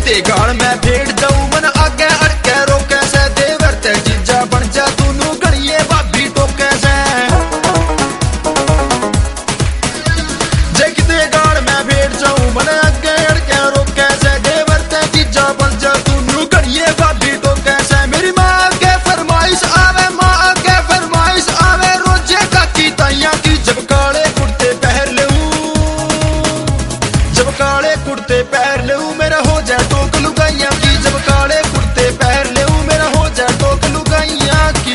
ते गाल मैं भेड़ जाऊं मन आगे अड़के रोके से देवर ते जीजा बन जा तूनू गणिए भाभी टोके से जे किते गाल मैं भेड़ जाऊं मन आगे अड़के रोके से देवर ते जीजा बन जा तूनू गणिए भाभी टोके से मेरी माँ के फरमाइश आवे माँ के फरमाइश आवे रोजे काकी ताइया की जब काले कुर्ते पहन लूं जब काले कुर्ते पहन लूं मेरा हो जाए टोक लुगाइया की जब काले कुर्ते पहन लूं मेरा हो जाए टोक लुगाइया की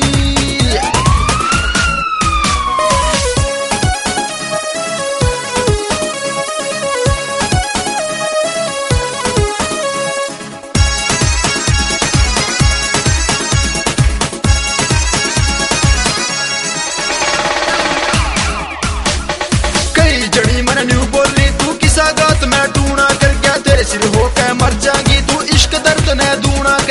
कई जड़ी मन न्यू बोली तू किसा गात मैं टूना कर गया तेरे सिर होके मर जाएगी तू इश्क दर्द ने दूना